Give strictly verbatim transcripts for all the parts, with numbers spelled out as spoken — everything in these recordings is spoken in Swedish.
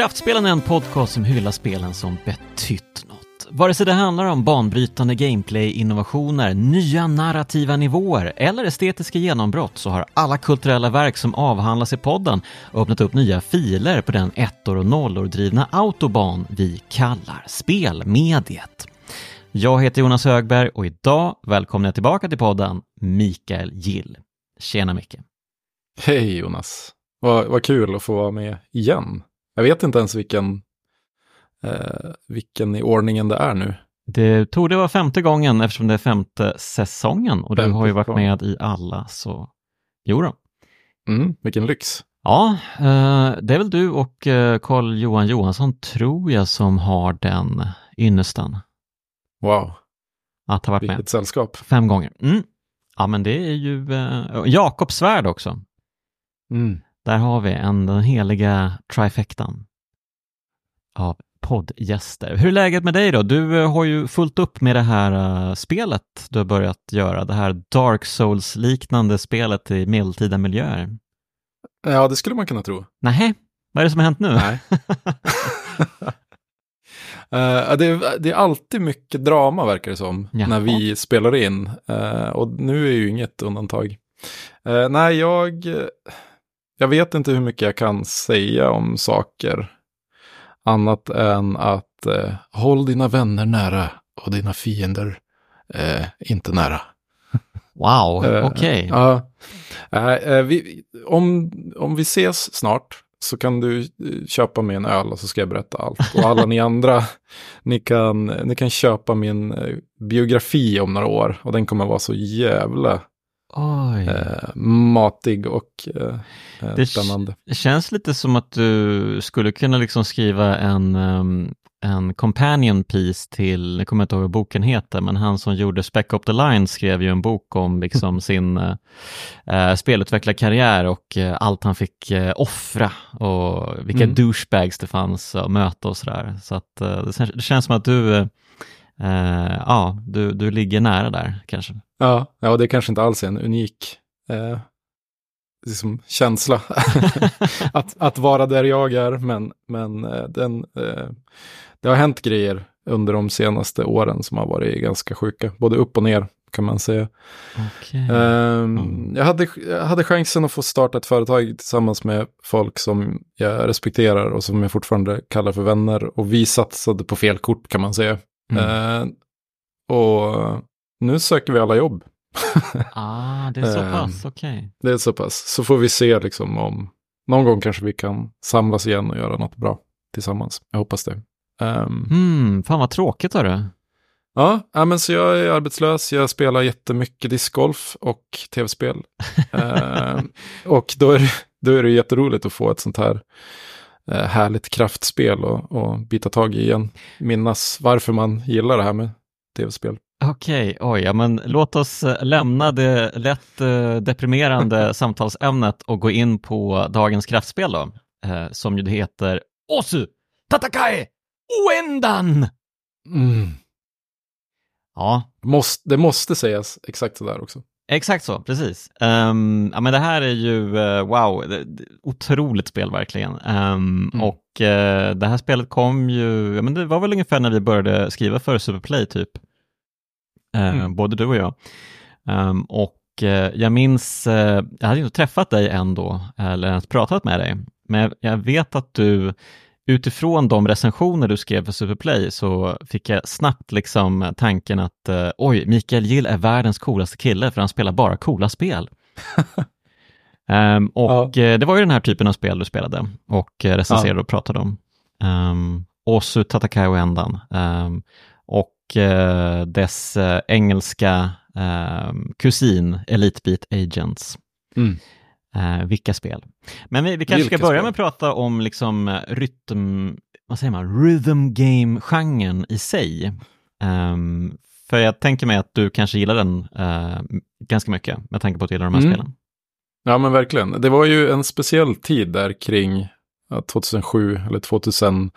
Kraftspelen är en podcast som hyllar spelen som betytt något. Vare sig det handlar om banbrytande gameplay-innovationer, nya narrativa nivåer eller estetiska genombrott, så har alla kulturella verk som avhandlas i podden öppnat upp nya filer på den ettor och nollor drivna autobahn vi kallar spelmediet. Jag heter Jonas Högberg och idag välkomnar jag tillbaka till podden Mikael Gill. Tjena Micke. Hej Jonas. Vad, vad kul att få vara med igen. Jag vet inte ens vilken, eh, vilken i ordningen det är nu. Det tog det vara femte gången eftersom det är femte säsongen och du har ju varit gång. med i alla, så jo då. Mm, vilken lyx. Ja, eh, det är väl du och eh, Carl Johan Johansson tror jag som har den ynnesten. Wow. Att ha varit Vilket med. sällskap. Fem gånger. Mm. Ja, men det är ju eh, Jakob Svärd också. Mm. Där har vi en, den heliga trifectan av poddgäster. Hur är läget med dig då? Du uh, har ju fullt upp med det här uh, spelet du har börjat göra. Det här Dark Souls-liknande spelet i medeltida miljöer. Ja, det skulle man kunna tro. Nej, vad är det som har hänt nu? Nej. uh, det, är, det är alltid mycket drama verkar det som. Jaha. När vi spelar in. Uh, och nu är ju inget undantag. Uh, nej, jag... Jag vet inte hur mycket jag kan säga om saker annat än att eh, håll dina vänner nära och dina fiender eh, inte nära. Wow, eh, okej. Okay. Ja, eh, vi, om, om vi ses snart så kan du köpa mig en öl och så ska jag berätta allt. Och alla ni andra, ni kan, ni kan köpa min eh, biografi om några år och den kommer vara så jävla... Oj. Eh, matig och eh, det spännande. Det känns lite som att du skulle kunna liksom skriva en, um, en companion piece till, jag kommer inte ihåg vad boken heter, men han som gjorde Spec Up the Line skrev ju en bok om liksom sin uh, spelutvecklarkarriär och uh, allt han fick uh, offra och vilka mm. douchebags det fanns att möta och sådär. Så att uh, det, det känns som att du uh, uh, ja, du, du ligger nära där kanske. Ja, ja, det är kanske inte alls en unik eh, liksom känsla att, att vara där jag är, men, men eh, den, eh, det har hänt grejer under de senaste åren som har varit ganska sjuka, både upp och ner kan man säga. Okay. Eh, mm. jag, hade, jag hade chansen att få starta ett företag tillsammans med folk som jag respekterar och som jag fortfarande kallar för vänner, och vi satsade på fel kort kan man säga. Mm. Eh, och nu söker vi alla jobb. Ah, det är så pass, okej. Okay. Det är så pass. Så får vi se liksom om någon gång kanske vi kan samlas igen och göra något bra tillsammans. Jag hoppas det. Um, mm, fan vad tråkigt har du. Ja, ja, men så jag är arbetslös. Jag spelar jättemycket discgolf och tv-spel. uh, och då är, det, då är det jätteroligt att få ett sånt här uh, härligt kraftspel och, och bita tag i igen. Minnas varför man gillar det här med tv-spel. Okej, okay, oj, ja, men låt oss lämna det lätt eh, deprimerande samtalsämnet och gå in på dagens kraftspel då, eh, som ju det heter Osu Tatakai Oendan! Mm. Ja. Måste, det måste sägas exakt så där också. Exakt så, precis. Um, ja, men det här är ju, uh, wow, det, det, otroligt spel verkligen. Um, mm. Och uh, det här spelet kom ju, ja, men det var väl ungefär när vi började skriva för Superplay typ. Uh, mm. Både du och jag. Um, och uh, jag minns, uh, jag hade inte träffat dig ändå, eller ens pratat med dig. Men jag vet att du, utifrån de recensioner du skrev för Superplay, så fick jag snabbt liksom tanken att uh, oj, Mikael Gill är världens coolaste kille för han spelar bara coola spel. um, och ja. uh, det var ju den här typen av spel du spelade och uh, recenserade ja. och pratade om. Um, Osu Tatakai Oendan. Um, och uh, dess uh, engelska uh, kusin Elite Beat Agents. Mm. Uh, vilka spel. Men vi, vi kanske vilka ska börja spel? med att prata om liksom rytm, vad säger man, rhythm game-genren i sig. Um, för jag tänker mig att du kanske gillar den uh, ganska mycket med tanke på att du gillar de här mm. spelen. Ja, men verkligen. Det var ju en speciell tid där kring ja, tjugohundrasju eller tjugohundraett,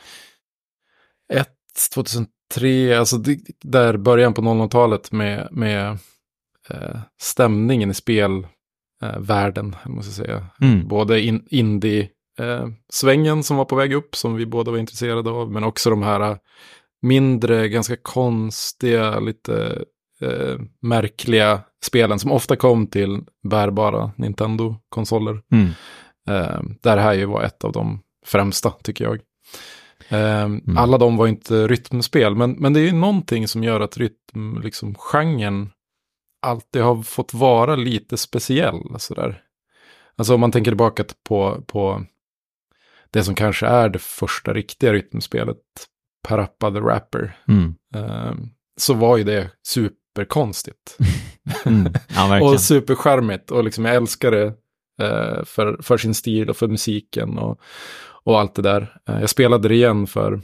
tjugohundratre, alltså det, där början på noll noll-talet med, med eh, stämningen i spel. Världen, måste jag säga. Mm. Både in, indie eh, svängen som var på väg upp som vi båda var intresserade av, men också de här mindre, ganska konstiga, lite eh, märkliga spelen som ofta kom till bärbara Nintendo-konsoler. Mm. Eh, där här ju var ett av de främsta, tycker jag. Eh, mm. Alla de var inte rytmspel, men, men det är ju någonting som gör att rytm, liksom genren alltid har fått vara lite speciell. Sådär. Alltså om man tänker tillbaka på, på det som kanske är det första riktiga rytmspelet, Parappa the Rapper, mm. eh, så var ju det superkonstigt. mm. Ja, och supercharmigt. Och liksom jag älskar det eh, för, för sin stil och för musiken och, och allt det där. Eh, jag spelade det igen för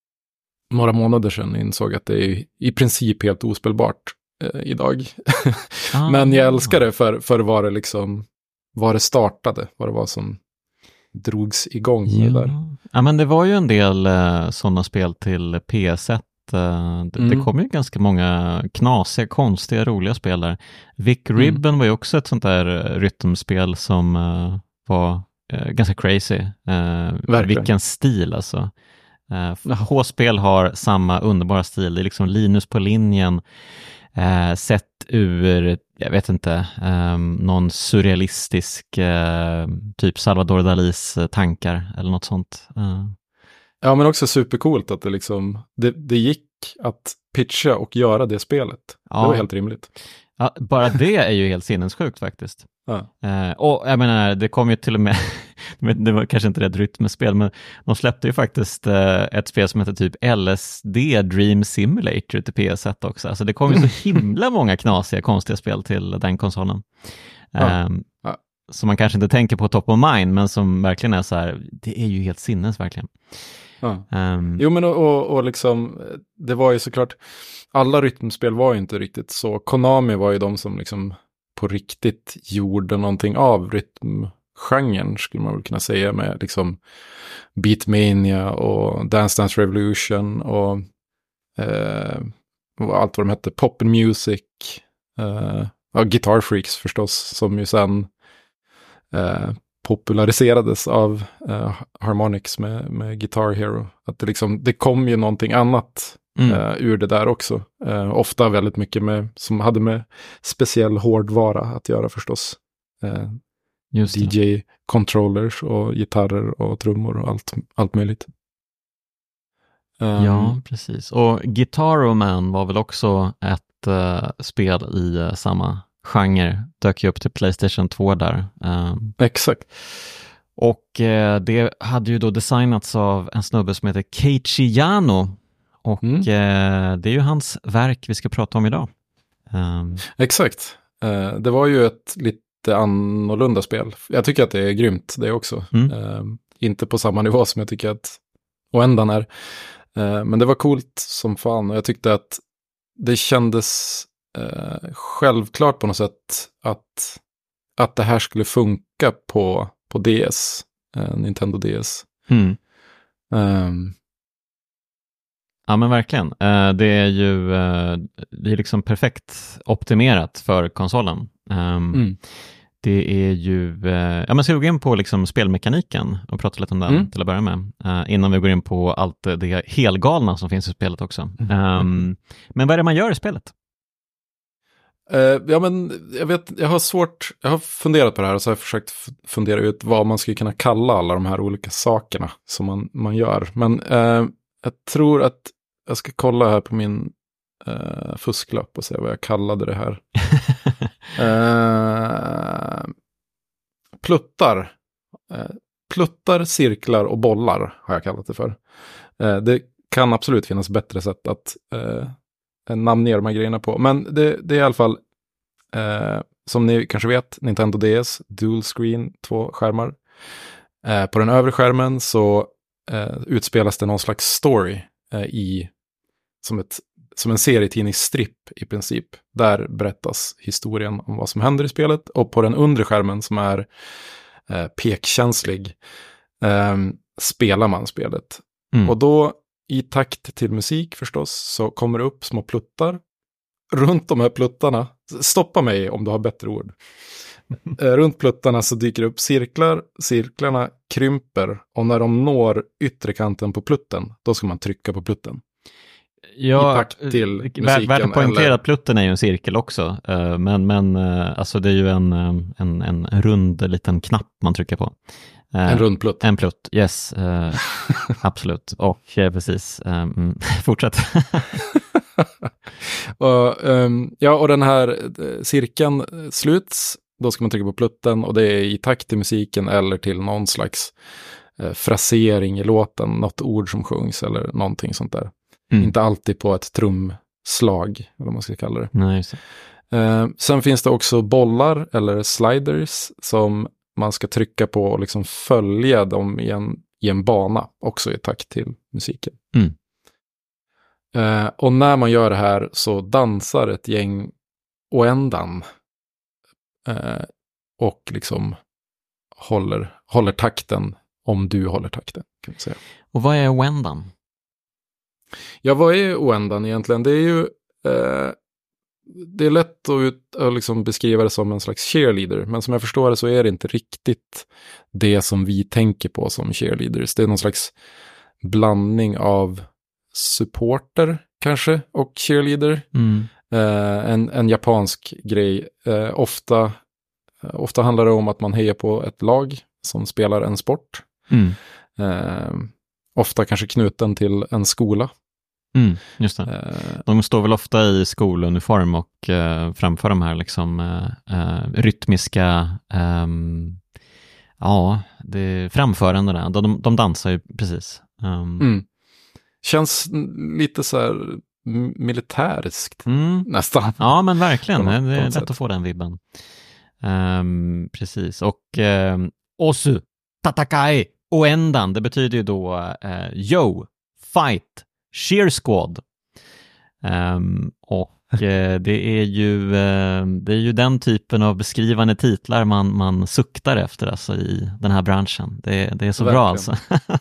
några månader sedan och insåg att det är i princip helt ospelbart eh, idag. ah, Men jag älskar det för, för vad det liksom vad det startade, vad det var som drogs igång ja. med där. Ja, men det var ju en del eh, sådana spel till P S ett. Eh, det, mm. det kom ju ganska många knasiga, konstiga, roliga spel där. Vic Ribbon mm. var ju också ett sånt där rytmspel som eh, var eh, ganska crazy. Eh, vilken stil alltså. Eh, H-spel har samma underbara stil. Det är liksom Linus på linjen. Eh, sett ur, jag vet inte, eh, någon surrealistisk eh, typ Salvador Dalis tankar eller något sånt. Eh. Ja, men också supercoolt att det liksom, det, det gick att pitcha och göra det spelet. Ja. Det var helt rimligt. Ja, bara det är ju helt sinnessjukt faktiskt. Ja. Eh, och jag menar, det kom ju till och med, det var kanske inte ett rytmspel, men de släppte ju faktiskt eh, ett spel som heter typ L S D Dream Simulator till P S ett också. Alltså det kom ju så himla många knasiga, konstiga spel till den konsolen. Ja. Eh, ja. Som man kanske inte tänker på top of mind, men som verkligen är så här, det är ju helt sinnes verkligen. Ja. Um, jo men och, och, och liksom, det var ju såklart, alla rytmspel var ju inte riktigt så. Konami var ju de som liksom på riktigt gjorde någonting av rytmgenren, skulle man väl kunna säga, med liksom Beatmania och Dance Dance Revolution och, eh, och allt vad de hette, Pop and Music, eh, och Guitar Freaks förstås, som ju sen eh, populariserades av uh, Harmonix med, med Guitar Hero. Att det, liksom, det kom ju någonting annat mm. uh, ur det där också. Uh, ofta väldigt mycket med, som hade med speciell hårdvara att göra förstås. Uh, Just D J-controllers och gitarrer och trummor och allt, allt möjligt. Um, ja, precis. Och Guitar Man var väl också ett uh, spel i uh, samma genre, dök ju upp till PlayStation två där. Um, Exakt. Och eh, det hade ju då designats av en snubbe som heter Keiichi Yano. Och mm. eh, det är ju hans verk vi ska prata om idag. Um, Exakt. Uh, det var ju ett lite annorlunda spel. Jag tycker att det är grymt det också. Mm. Uh, inte på samma nivå som jag tycker att Oendan är. Uh, men det var coolt som fan. Och jag tyckte att det kändes Uh, självklart på något sätt att, att det här skulle funka på, på D S, uh, Nintendo D S. Mm. Um. Ja men verkligen. Uh, det är ju uh, det är liksom perfekt optimerat för konsolen. Um, mm. Det är ju, uh, ja men ska vi gå in på liksom spelmekaniken och prata lite om den mm. till att börja med. Uh, innan vi går in på allt det helgalna som finns i spelet också. Mm. Um, men vad är det man gör i spelet? Uh, ja men jag vet, jag har svårt, jag har funderat på det här och så har jag försökt f- fundera ut vad man skulle kunna kalla alla de här olika sakerna som man, man gör. Men uh, jag tror att jag ska kolla här på min uh, fusklapp och se vad jag kallade det här. uh, pluttar. Uh, pluttar, cirklar och bollar har jag kallat det för. Uh, det kan absolut finnas bättre sätt att uh, namnge de här grejerna på. Men det, det är i alla fall, eh, som ni kanske vet, Nintendo D S, dual screen, två skärmar. Eh, på den övre skärmen så eh, utspelas det någon slags story eh, i, som, ett, som en serietidningsstripp i princip. Där berättas historien om vad som händer i spelet. Och på den undre skärmen som är eh, pekkänslig eh, spelar man spelet. Mm. Och då i takt till musik förstås så kommer det upp små pluttar runt de här pluttarna, stoppa mig om du har bättre ord. eh, runt pluttarna så dyker det upp cirklar, cirklarna krymper och när de når yttre kanten på plutten, då ska man trycka på plutten. Ja, I takt till musiken. Värt att poängtera eller... att plutten är ju en cirkel också, men, men alltså det är ju en, en, en rund liten knapp man trycker på. En rund plutt. En plutt, yes, uh, absolut. Och uh, precis, um, fortsätt. och, um, ja, och den här cirkeln sluts, då ska man trycka på plutten och det är i takt till musiken eller till någon slags uh, frasering i låten, något ord som sjungs eller någonting sånt där. Mm. Inte alltid på ett trumslag, eller vad man ska kalla det. Nej, just det. Uh, sen finns det också bollar eller sliders som man ska trycka på och liksom följa dem i en, i en bana, också i takt till musiken. Mm. Uh, och när man gör det här så dansar ett gäng oändan uh, och liksom håller, håller takten om du håller takten, kan man säga. Och vad är oändan? Ja, vad är oändan egentligen? Det är ju uh, det är lätt att, ut, att liksom beskriva det som en slags cheerleader, men som jag förstår det så är det inte riktigt det som vi tänker på som cheerleaders. Det är någon slags blandning av supporter kanske och cheerleader. Mm. Eh, en, en japansk grej. Eh, ofta, ofta handlar det om att man hejar på ett lag som spelar en sport. Mm. Eh, ofta kanske knuten till en skola. Mm, just det. De står väl ofta i skoluniform och uh, framför de här liksom uh, uh, rytmiska um, ja, det framförandena. De, de dansar ju precis. Um. Mm. Känns lite så här militäriskt mm. nästan. Ja, men verkligen. Något, det är lätt sätt. att få den vibben. Um, precis. Och um, Osu, Tatakai, Oendan, det betyder ju då uh, yo, fight, cheer squad. Um, och uh, det är ju uh, det är ju den typen av beskrivande titlar man, man suktar efter alltså, i den här branschen. Det, det är så verkligen. Bra alltså.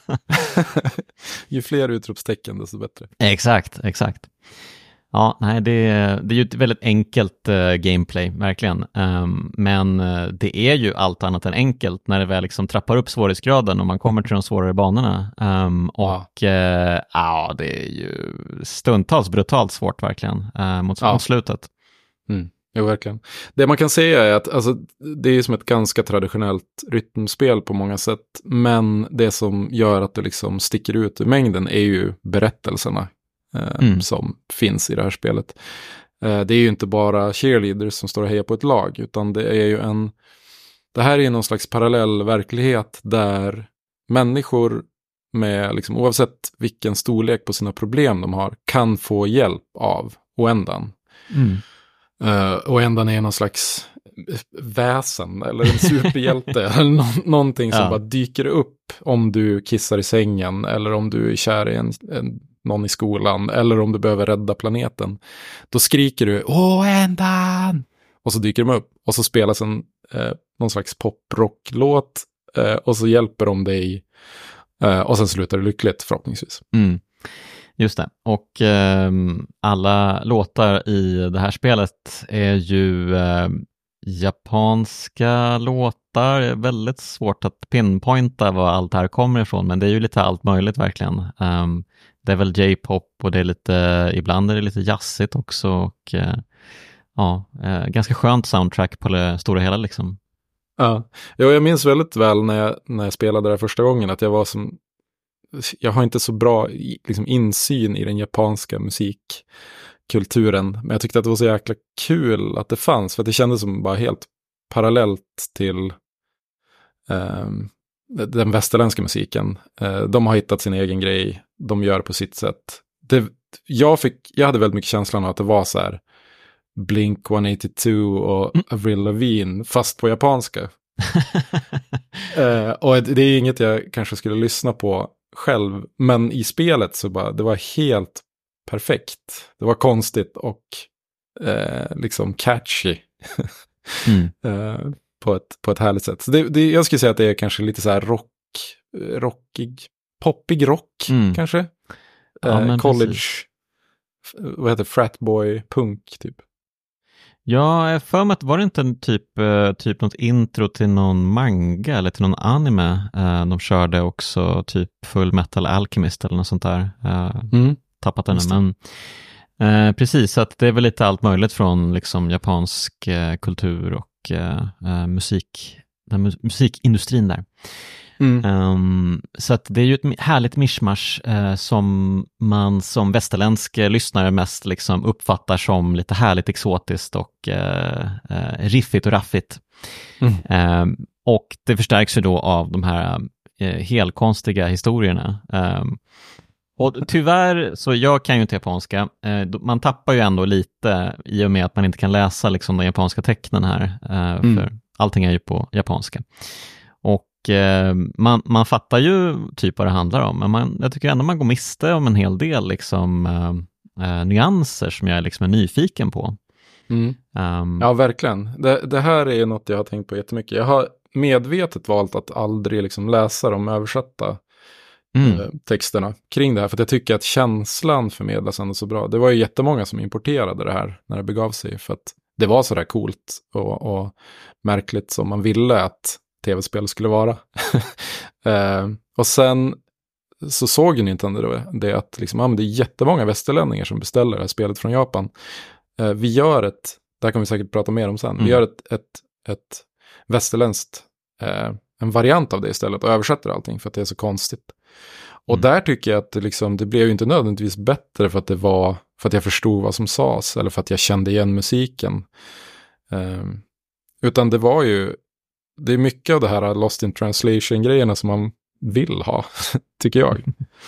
Ju fler utropstecken desto bättre. Exakt, exakt. Ja, nej, det, det är ju ett väldigt enkelt uh, gameplay, verkligen. Um, men uh, det är ju allt annat än enkelt när det väl liksom trappar upp svårighetsgraden och man kommer till de svårare banorna. Um, och ja. Uh, ja, det är ju stundtals brutalt svårt verkligen uh, mot, ja. mot slutet. Mm. Jo, verkligen. Det man kan säga är att alltså, det är som ett ganska traditionellt rytmspel på många sätt. Men det som gör att det liksom sticker ut i mängden är ju berättelserna. Mm. Som finns i det här spelet. Det är ju inte bara cheerleaders som står och hejar på ett lag, utan det är ju en det här är någon slags parallell verklighet där människor med liksom, oavsett vilken storlek på sina problem de har, kan få hjälp av Oendan. Mm. Uh, Oendan är någon slags väsen eller en superhjälte eller no- någonting som ja. bara dyker upp om du kissar i sängen eller om du är kär i en, en någon i skolan, eller om du behöver rädda planeten. Då skriker du, Oendan! Och så dyker de upp, och så spelas en eh, någon slags poprocklåt, eh, och så hjälper de dig, eh, och sen slutar det lyckligt, förhoppningsvis. Mm. Just det, och eh, alla låtar i det här spelet är ju eh, japanska låtar. Väldigt svårt att pinpointa var allt det här kommer ifrån, men det är ju lite allt möjligt verkligen. Um, det är väl J-pop och det är lite, ibland är det lite jazzigt också, och uh, ja, uh, ganska skönt soundtrack på det stora hela liksom. Ja, jag minns väldigt väl när jag, när jag spelade det första gången att jag var som, jag har inte så bra liksom, insyn i den japanska musikkulturen, men jag tyckte att det var så jäkla kul att det fanns, för att det kändes som bara helt parallellt till um, den västerländska musiken. Uh, de har hittat sin egen grej, de gör på sitt sätt. Det, jag, fick, jag hade väldigt mycket känslan av att det var så här Blink etthundraåttiotvå och mm. Avril Lavigne fast på japanska. uh, och det är inget jag kanske skulle lyssna på själv, men i spelet så bara, det var helt perfekt. Det var konstigt och uh, liksom catchy. mm. uh, på, ett, på ett härligt sätt. Så det, det, jag skulle säga att det är kanske lite så här rock, rockig, poppig rock mm. kanske. Ja, uh, college precis. vad heter fratboy punk typ. Ja, jag för mig att var det inte en typ, typ något intro till någon manga eller till någon anime. De körde också typ Full Metal Alchemist eller något sånt där. Mm. Tappat den, men eh, precis, så att det är väl lite allt möjligt från liksom japansk eh, kultur och eh, musik, den mus- musikindustrin där. Mm. Um, så att det är ju ett härligt mischmasch eh, som man som västerländsk lyssnare mest liksom uppfattar som lite härligt exotiskt och eh, eh, riffigt och raffigt. Mm. Um, och det förstärks ju då av de här eh, helkonstiga historierna. Um, och tyvärr, så jag kan ju inte japanska, eh, man tappar ju ändå lite i och med att man inte kan läsa liksom de japanska tecknen här, eh, mm. för allting är ju på japanska. Och Man, man fattar ju typ vad det handlar om, men man, jag tycker ändå man går miste om en hel del liksom, äh, nyanser som jag är, liksom är nyfiken på. Mm. Um, ja, verkligen. Det, det här är något jag har tänkt på jättemycket. Jag har medvetet valt att aldrig liksom läsa de översatta mm. äh, texterna kring det här, för att jag tycker att känslan förmedlas ändå så bra. Det var ju jättemånga som importerade det här när det begav sig, för att det var så där coolt och, och märkligt som man ville att tv-spel skulle vara. uh, och sen så såg ju Nintendo då det att liksom, ah, men det är jättemånga västerlänningar som beställer det här spelet från Japan. Uh, vi gör ett, där kan vi säkert prata mer om sen, mm. vi gör ett, ett, ett västerländskt, uh, en variant av det istället och översätter allting för att det är så konstigt. Och mm. där tycker jag att det, liksom, det blev ju inte nödvändigtvis bättre för att det var, för att jag förstod vad som sades eller för att jag kände igen musiken. Uh, utan det var ju det är mycket av det här Lost in Translation-grejerna som man vill ha, tycker jag.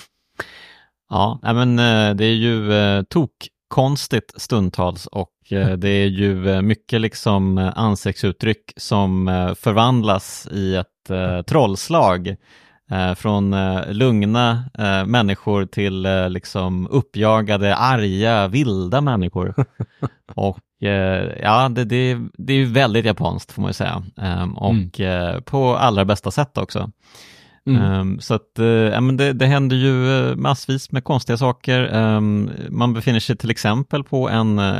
Ja, men det är ju eh, tokkonstigt stundtals och eh, det är ju mycket liksom ansiktsuttryck som eh, förvandlas i ett eh, trollslag eh, från eh, lugna eh, människor till eh, liksom uppjagade, arga, vilda människor. Och ja, det, det, det är ju väldigt japanskt får man ju säga. Um, och mm. uh, på allra bästa sätt också. Mm. Um, så att uh, ja, men det, det händer ju massvis med konstiga saker. Um, man befinner sig till exempel på en uh,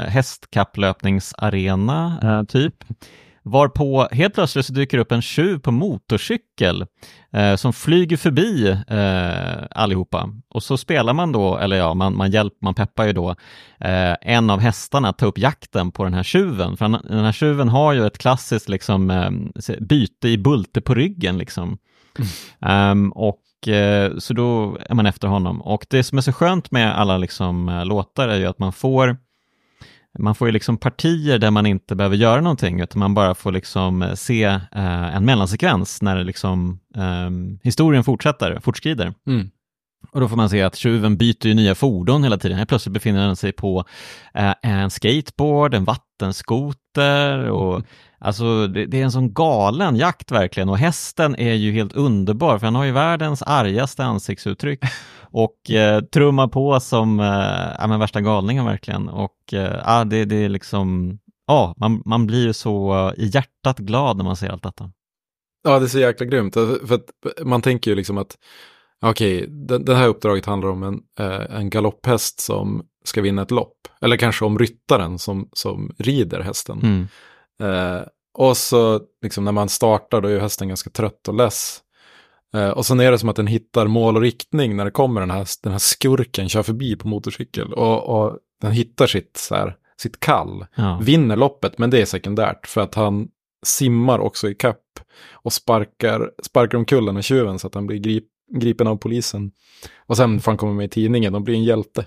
hästkapplöpningsarena uh, typ. Varpå helt plötsligt så dyker upp en tjuv på motorcykel eh, som flyger förbi eh, allihopa. Och så spelar man då, eller ja, man, man, hjälp, man peppar ju då eh, en av hästarna att ta upp jakten på den här tjuven. För den, den här tjuven har ju ett klassiskt liksom, eh, byte i bulte på ryggen. Liksom. Mm. Um, och eh, så då är man efter honom. Och det som är så skönt med alla liksom, låtar är ju att man får Man får ju liksom partier där man inte behöver göra någonting utan man bara får liksom se eh, en mellansekvens när liksom, eh, historien fortsätter, fortskrider. Mm. Och då får man se att tjuven byter ju nya fordon hela tiden. Här plötsligt befinner han sig på eh, en skateboard, en vattenskoter och mm. alltså det, det är en sån galen jakt verkligen. Och hästen är ju helt underbar för han har ju världens argaste ansiktsuttryck. Och eh, trummar på som eh, ja, men värsta galningen verkligen. Och eh, ja, det, det är liksom, ja, man, man blir ju så uh, i hjärtat glad när man ser allt detta. Ja, det är så jäkla grymt. För att man tänker ju liksom att okej, okay, det här uppdraget handlar om en, eh, en galopphäst som ska vinna ett lopp. Eller kanske om ryttaren som, som rider hästen. Mm. Eh, och så liksom när man startar då är hästen ganska trött och less. Uh, och sen är det som att den hittar mål och riktning när det kommer den här, den här skurken kör förbi på motorcykel. Och, och den hittar sitt, så här, sitt kall. Ja. Vinner loppet, men det är sekundärt. För att han simmar också i kapp och sparkar, sparkar omkull med tjuven så att han blir grip, gripen av polisen. Och sen får han komma med i tidningen och blir en hjälte.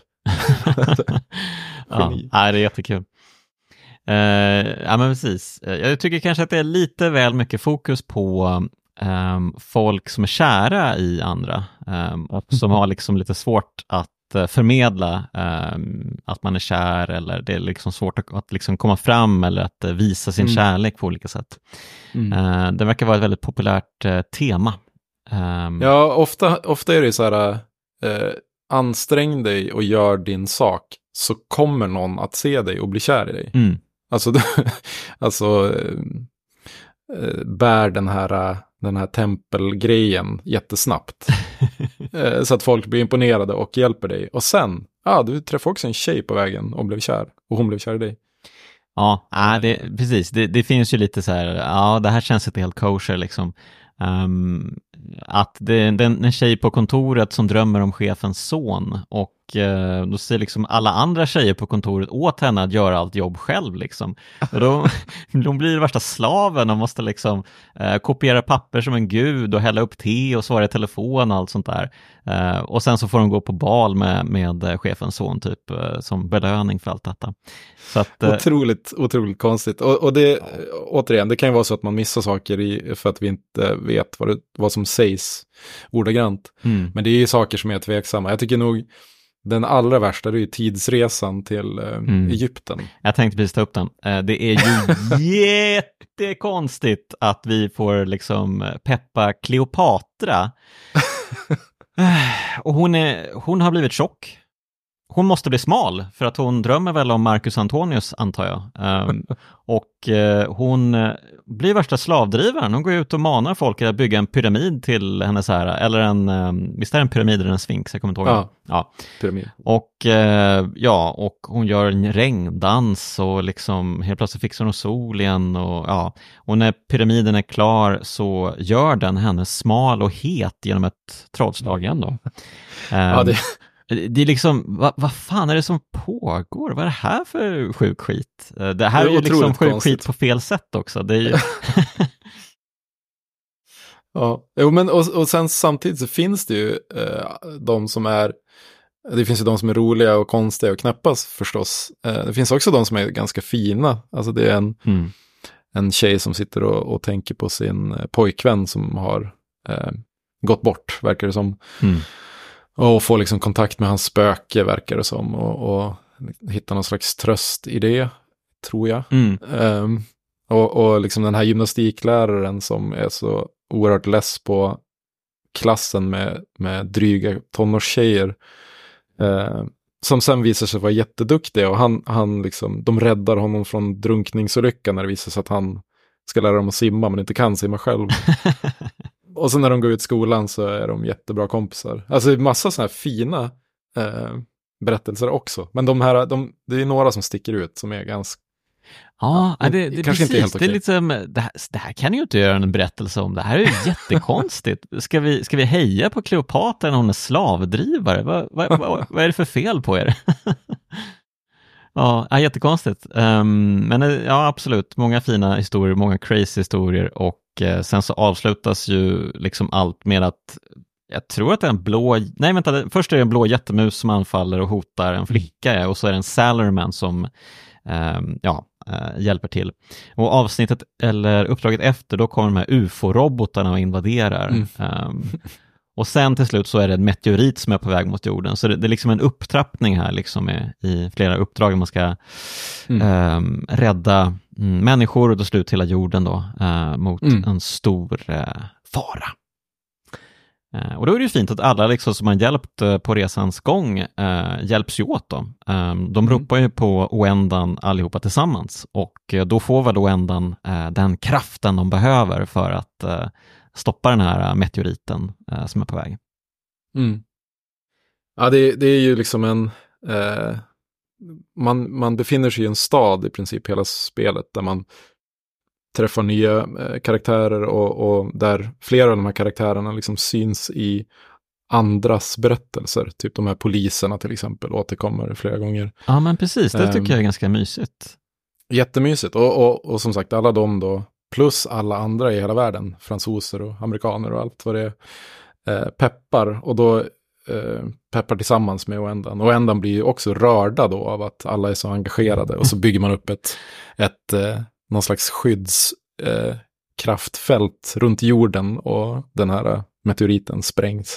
Ja, det är jättekul. Uh, ja, men precis. Jag tycker kanske att det är lite väl mycket fokus på Um, folk som är kära i andra um, och som har liksom lite svårt att uh, förmedla um, att man är kär eller det är liksom svårt att, att liksom komma fram eller att uh, visa sin mm. kärlek på olika sätt. Mm. Uh, det verkar vara ett väldigt populärt uh, tema. Um, ja, ofta, ofta är det så här uh, ansträng dig och gör din sak så kommer någon att se dig och bli kär i dig. Mm. Alltså, alltså uh, uh, bär den här uh, den här tempelgrejen jättesnabbt. eh, så att folk blir imponerade och hjälper dig. Och sen, ja, ah, du träffade också en tjej på vägen och blev kär. Och hon blev kär i dig. Ja, äh, det, precis. Det, det finns ju lite så här, ja, det här känns inte helt kosher liksom. Um, att det är en, en tjej på kontoret som drömmer om chefens son och uh, då ser liksom alla andra tjejer på kontoret åt henne att göra allt jobb själv liksom. Och då, de blir värsta slaven och måste liksom uh, kopiera papper som en gud och hälla upp te och svara i telefon och allt sånt där. Uh, och sen så får de gå på bal med, med uh, chefens son typ uh, som belöning för allt detta. Så att, uh, otroligt, otroligt konstigt. Och, och det, återigen, det kan ju vara så att man missar saker i, för att vi inte vet vad, det, vad som sägs ordagrant. Mm. Men det är ju saker som är tveksamma. Jag tycker nog den allra värsta det är ju tidsresan till uh, mm. Egypten. Jag tänkte precis ta upp den. Uh, det är ju jättekonstigt att vi får liksom peppa Kleopatra. Och hon, är, hon har blivit tjock. Hon måste bli smal för att hon drömmer väl om Marcus Antonius antar jag. Um, och uh, hon uh, blir värsta slavdrivaren. Hon går ut och manar folk att bygga en pyramid till hennes ära. Eller en, um, visst är det en pyramid eller en sphinx? Jag kommer inte ihåg. Ja, ja. pyramid. Och, uh, ja, och hon gör en regndans och liksom helt plötsligt fixar hon sol igen. Och, ja. och när pyramiden är klar så gör den henne smal och het genom ett trollslag igen då. Um, ja, det... Det är liksom, vad va fan är det som pågår? Vad är det här för sjuk skit? Det här är, är ju liksom sjuk skit på fel sätt också. Det är ju... ja, jo, men och, och sen samtidigt så finns det ju eh, de som är, det finns ju de som är roliga och konstiga och knäppas förstås. Eh, det finns också de som är ganska fina. Alltså det är en, mm. en tjej som sitter och, och tänker på sin pojkvän som har eh, gått bort, verkar det som. Mm. Och få liksom kontakt med hans spöke, verkar det som. Och, och hitta någon slags tröst i det, tror jag. Mm. Um, och, och liksom den här gymnastikläraren som är så oerhört less på klassen med, med dryga tonårstjejer. Uh, som sen visar sig vara jätteduktiga. Och han, han liksom, de räddar honom från drunkningsolyckan när det visar sig att han ska lära dem att simma men inte kan simma själv. Och sen när de går ut skolan så är de jättebra kompisar. Alltså det är massa sådana här fina eh, berättelser också. Men de här, de, det är några som sticker ut som är ganska... Ja, ja det, det, kanske precis, inte helt okej. Det är liksom, det här, det här kan ju inte göra en berättelse om. Det här är ju jättekonstigt. Ska vi, ska vi heja på Kleopatra när hon är slavdrivare? Vad, vad, vad, vad är det för fel på er? Ja, jättekonstigt. Um, men ja, absolut. Många fina historier, många crazy historier och eh, sen så avslutas ju liksom allt med att jag tror att det är en blå, nej vänta, först är det en blå jättemus som anfaller och hotar en flicka och så är det en Sailorman som um, ja, uh, hjälper till. Och avsnittet eller uppdraget efter då kommer de här U F O-robotarna och invaderar. Mm. Um, Och sen till slut så är det en meteorit som är på väg mot jorden. Så det, det är liksom en upptrappning här liksom med, i flera uppdrag. Man ska mm. eh, rädda mm, människor och då slut hela jorden då eh, mot mm. en stor eh, fara. Eh, och då är det ju fint att alla liksom som har hjälpt eh, på resans gång eh, hjälps ju åt då. Eh, de ropar ju på Oendan allihopa tillsammans. Och eh, då får väl Oendan eh, den kraften de behöver för att eh, stoppa den här meteoriten eh, som är på väg. Mm. Ja, det, det är ju liksom en... Eh, man, man befinner sig i en stad i princip hela spelet där man träffar nya eh, karaktärer och, och där flera av de här karaktärerna liksom syns i andras berättelser. Typ de här poliserna till exempel återkommer flera gånger. Ja, men precis. Det tycker um, jag är ganska mysigt. Jättemysigt. Och, och, och som sagt, alla de då plus alla andra i hela världen, fransoser och amerikaner och allt vad det är, eh, peppar. Och då eh, peppar tillsammans med Oendan. Och Oendan blir ju också rörda då av att alla är så engagerade. Och så bygger man upp ett, ett eh, någon slags skyddskraftfält eh, runt jorden och den här meteoriten sprängs.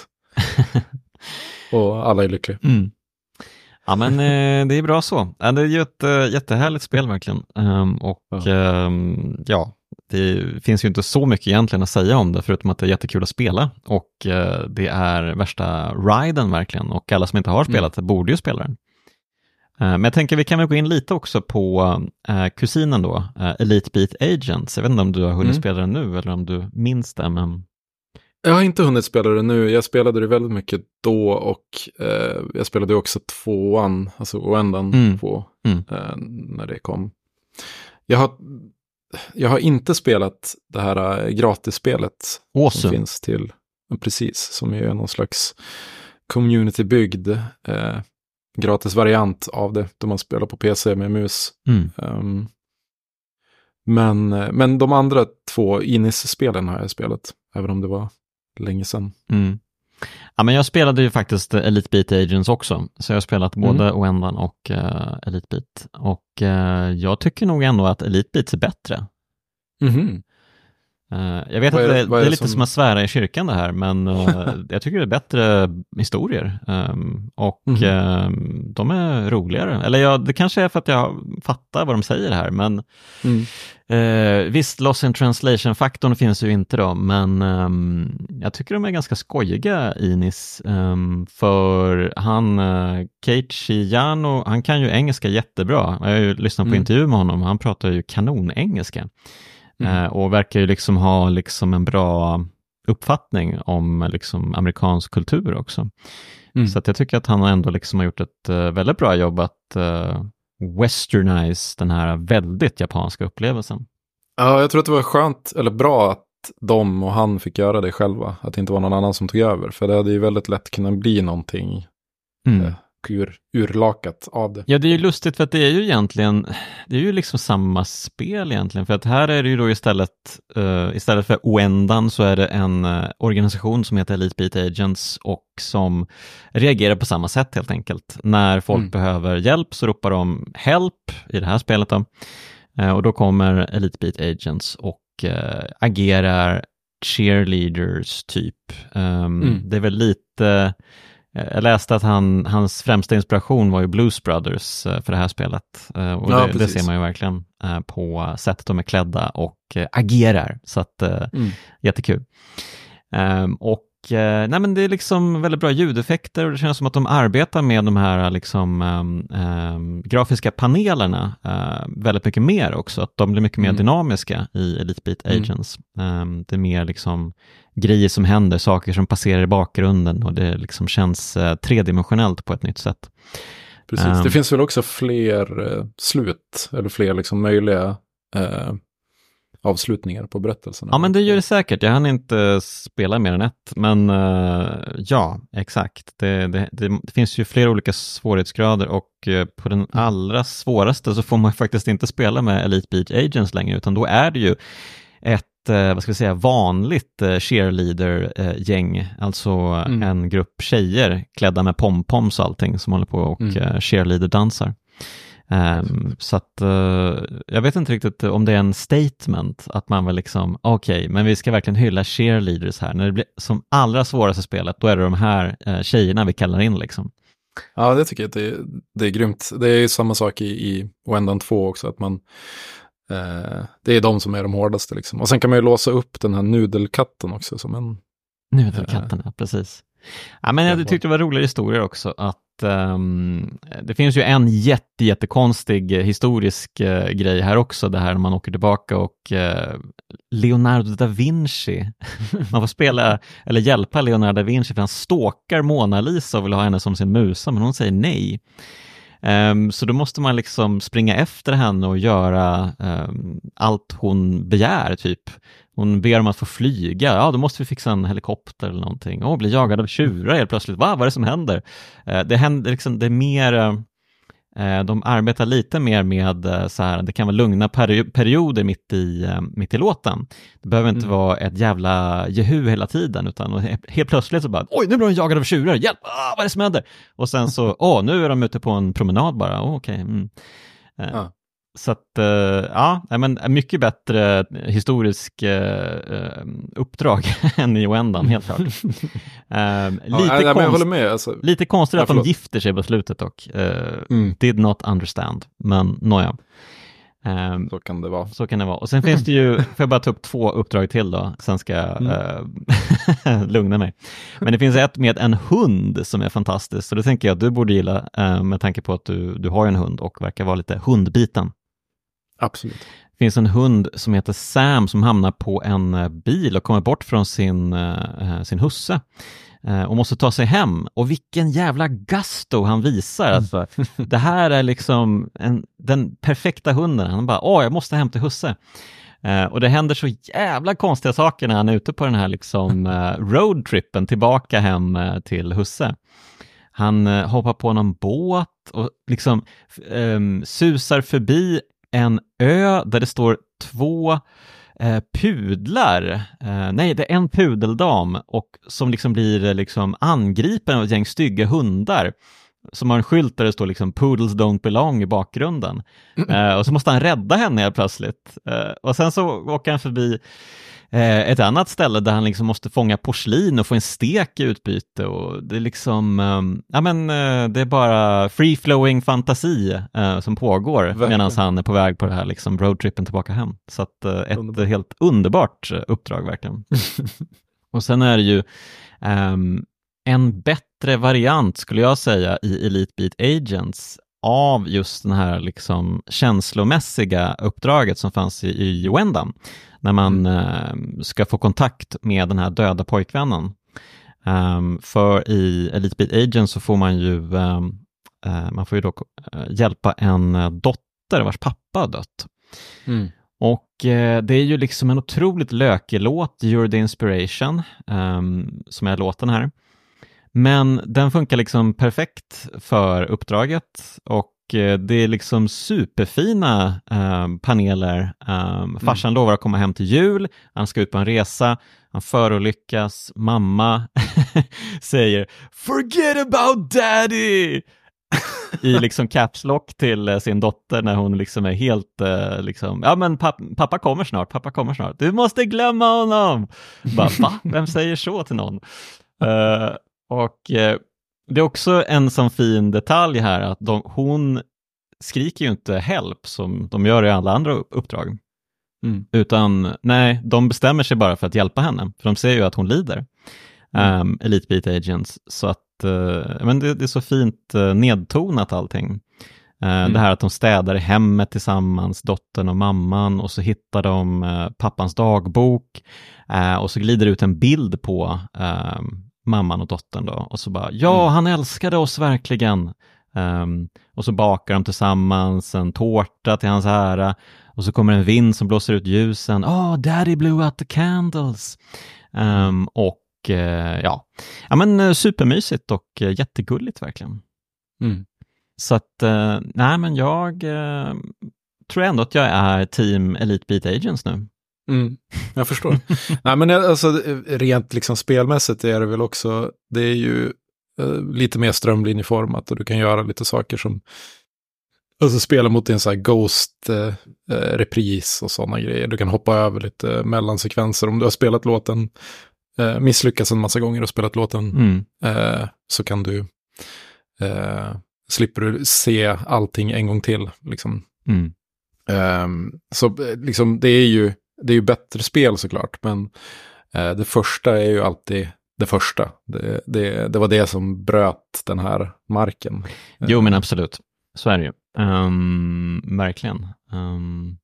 Och alla är lyckliga. Mm. Ja, men eh, det är bra så. Ja, det är ju ett äh, jättehärligt spel verkligen. Um, och ja. Um, ja, det finns ju inte så mycket egentligen att säga om det förutom att det är jättekul att spela. Och uh, det är värsta riden verkligen. Och alla som inte har spelat mm. borde ju spela den. Men jag tänker vi kan väl gå in lite också på uh, kusinen då, uh, Elite Beat Agents. Jag vet inte om du har hunnit mm. spela den nu eller om du minns det, men... Jag har inte hunnit spela det nu. Jag spelade det väldigt mycket då och uh, jag spelade också tvåan, alltså Oendan mm. två, mm. Uh, när det kom. Jag har, jag har inte spelat det här uh, gratisspelet awesome. Som finns till, precis, som är någon slags community-byggd uh, gratis variant av det, då man spelar på P C med mus. Mm. Um, men, men de andra två Inis-spelen har jag spelat, även om det var länge sedan. Mm. Ja, men jag spelade ju faktiskt Elite Beat Agents också, så jag har spelat mm. både Oendan och uh, Elite Beat. Och uh, jag tycker nog ändå att Elite Beat är bättre. Mhm. Uh, jag vet att det, det, det är, är lite som... som att svära i kyrkan det här, men uh, jag tycker det är bättre historier um, och mm. um, de är roligare. Eller ja, det kanske är för att jag fattar vad de säger här, men mm. uh, visst, loss in translation-faktorn finns ju inte då, men um, jag tycker de är ganska skojiga, Inis, um, för han uh, Keiichi Yano, han kan ju engelska jättebra. Jag har ju lyssnat på mm. intervju med honom, han pratar ju kanonengelska. Mm. Uh, och verkar ju liksom ha liksom en bra uppfattning om liksom amerikansk kultur också. Mm. Så att jag tycker att han ändå liksom har gjort ett uh, väldigt bra jobb att uh, westernize den här väldigt japanska upplevelsen. Ja, jag tror att det var skönt, eller bra att de och han fick göra det själva. Att det inte var någon annan som tog över. För det hade ju väldigt lätt kunnat bli någonting mm. uh, ur, urlakat av det. Ja, det är ju lustigt för att det är ju egentligen, det är ju liksom samma spel egentligen, för att här är det ju då istället uh, istället för Oendan så är det en uh, organisation som heter Elite Beat Agents och som reagerar på samma sätt helt enkelt. När folk mm. behöver hjälp så ropar de help i det här spelet då. Uh, och då kommer Elite Beat Agents och uh, agerar cheerleaders typ. Um, mm. Det är väl lite... Jag läste att han, hans främsta inspiration var ju Blues Brothers för det här spelet. Och ja, det, det ser man ju verkligen på sättet de är klädda och agerar. Så att, mm. jättekul. Och nej, men det är liksom väldigt bra ljudeffekter och det känns som att de arbetar med de här liksom, um, um, grafiska panelerna uh, väldigt mycket mer också. Att de blir mycket mer mm. dynamiska i Elite Beat Agents. Mm. Um, det är mer liksom grejer som händer, saker som passerar i bakgrunden och det liksom känns uh, tredimensionellt på ett nytt sätt. Precis, um, det finns väl också fler uh, slut eller fler liksom möjliga uh, avslutningar på berättelserna. Ja, men det gör det säkert. Jag hann inte spela mer än ett, men uh, ja, exakt. Det, det, det, det finns ju flera olika svårighetsgrader och uh, på den allra svåraste så får man faktiskt inte spela med Elite Beat Agents längre, utan då är det ju ett vad ska vi säga, vanligt cheerleader-gäng, alltså mm. en grupp tjejer klädda med pompoms och allting som håller på och mm. cheerleader-dansar. Um, så att uh, jag vet inte riktigt om det är en statement att man väl liksom, okej, okay, men vi ska verkligen hylla cheerleaders här. När det blir som allra svåraste spelet, då är det de här uh, tjejerna vi kallar in liksom. Ja, det tycker jag att det, det är grymt. Det är ju samma sak i, i Oendan två också, att man Eh, det är de som är de hårdaste liksom. Och sen kan man ju låsa upp den här nudelkatten också som en... Nudelkatten, eh, ja, precis. Ja, men jag tyckte det var roliga historier också att um, det finns ju en jätte, jättekonstig historisk uh, grej här också, det här när man åker tillbaka och uh, Leonardo da Vinci man får spela, eller hjälpa Leonardo da Vinci för han stalkar Mona Lisa och vill ha henne som sin musa, men hon säger nej. Um, så då måste man liksom springa efter henne och göra um, allt hon begär typ. Hon ber om att få flyga. Ja, då måste vi fixa en helikopter eller någonting. Åh, bli jagad av tjurar helt plötsligt. Va, vad är det som händer? Uh, det händer liksom, det är mer... Uh, de arbetar lite mer med uh, så här, det kan vara lugna peri- perioder mitt i, uh, mitt i låten. Det behöver inte mm. vara ett jävla jehu hela tiden, utan helt plötsligt så bara, oj, nu blir de jagade av tjurar, hjälp, ah, vad är det som händer? Och sen så, åh, nu är de ute på en promenad bara, oh, okej. Okay. Mm. Uh, ja. Så att, uh, ja, men mycket bättre historisk uh, uppdrag än i Oendan, helt klart. uh, ja, lite, nej, konst- men jag håller med, alltså. Lite konstigt ja, att de gifter sig på slutet dock. Uh, mm. Did not understand, men nåja. Um, så kan det vara. Så kan det vara. Och sen finns det ju, får jag bara ta upp två uppdrag till då, sen ska jag mm. uh, lugna mig. Men det finns ett med en hund som är fantastiskt, så det tänker jag att du borde gilla uh, med tanke på att du, du har en hund och verkar vara lite hundbiten. Absolut. Det finns en hund som heter Sam som hamnar på en bil och kommer bort från sin, uh, sin husse. Och måste ta sig hem. Och vilken jävla gusto han visar. Alltså. Det här är liksom en, den perfekta hunden. Han bara, åh jag måste hem till husse. Uh, och det händer så jävla konstiga saker när han är ute på den här liksom, uh, roadtrippen tillbaka hem uh, till husse. Han uh, hoppar på någon båt och liksom um, susar förbi en ö där det står två Eh, pudlar, eh, nej det är en pudeldam och som liksom blir liksom angripen av ett gäng stygga hundar som har en skylt där det står liksom poodles don't belong i bakgrunden. Mm. Eh, och så måste han rädda henne helt plötsligt. Eh, och sen så åker han förbi eh, ett annat ställe där han liksom måste fånga porslin och få en stek i utbyte och det är liksom, eh, ja men eh, det är bara free-flowing fantasi eh, som pågår medan han är på väg på det här liksom roadtrippen tillbaka hem. Så att eh, ett Underbar. helt underbart uppdrag verkligen. Och sen är det ju eh, en bättre variant skulle jag säga i Elite Beat Agents av just den här liksom känslomässiga uppdraget som fanns i, i Wendam. När man mm. eh, ska få kontakt med den här döda pojkvännen. Um, för i Elite Beat Agents så får man ju um, uh, man får ju då uh, hjälpa en uh, dotter vars pappa har dött. Mm. Och uh, det är ju liksom en otroligt lökig låt, You're the Inspiration, um, som är låten här. Men den funkar liksom perfekt för uppdraget och det är liksom superfina eh, paneler. Um, farsan mm. lovar att komma hem till jul. Han ska ut på en resa. Han förolyckas. Mamma säger forget about daddy i liksom caps lock till eh, sin dotter när hon liksom är helt eh, liksom, ja men papp, pappa kommer snart, pappa kommer snart. Du måste glömma honom. Bara, va? Vem säger så till någon? Uh, och eh, det är också en sån fin detalj här att de, hon skriker ju inte help som de gör i alla andra uppdrag. Mm. Utan nej, de bestämmer sig bara för att hjälpa henne. För de ser ju att hon lider. Mm. Um, Elite Beat Agents. Så att uh, men det, det är så fint uh, nedtonat allting. Uh, mm. Det här att de städar i hemmet tillsammans, dottern och mamman. Och så hittar de uh, pappans dagbok. Uh, och så glider ut en bild på uh, mamman och dottern då. Och så bara, ja mm. han älskade oss verkligen. Um, och så bakar de tillsammans en tårta till hans ära. Och så kommer en vind som blåser ut ljusen. Oh, daddy blew out the candles. Um, och uh, ja. ja, men supermysigt och uh, jättegulligt verkligen. Mm. Så att, uh, nej men jag uh, tror ändå att jag är team Elite Beat Agents nu. Mm, jag förstår. Nej men alltså rent liksom spelmässigt är det väl också, det är ju uh, lite mer strömlinjeformat och du kan göra lite saker som alltså spela mot en sån här Ghost-repris uh, och sådana grejer. Du kan hoppa över lite mellansekvenser. Om du har spelat låten, uh, misslyckats en massa gånger och spelat låten, mm. uh, så kan du uh, slipper du se allting en gång till. Liksom. Mm. Um, så liksom det är ju det är ju bättre spel såklart, men uh, det första är ju alltid det första. Det, det, det var det som bröt den här marken. Jo men absolut, så är det ju. Um, verkligen. Um,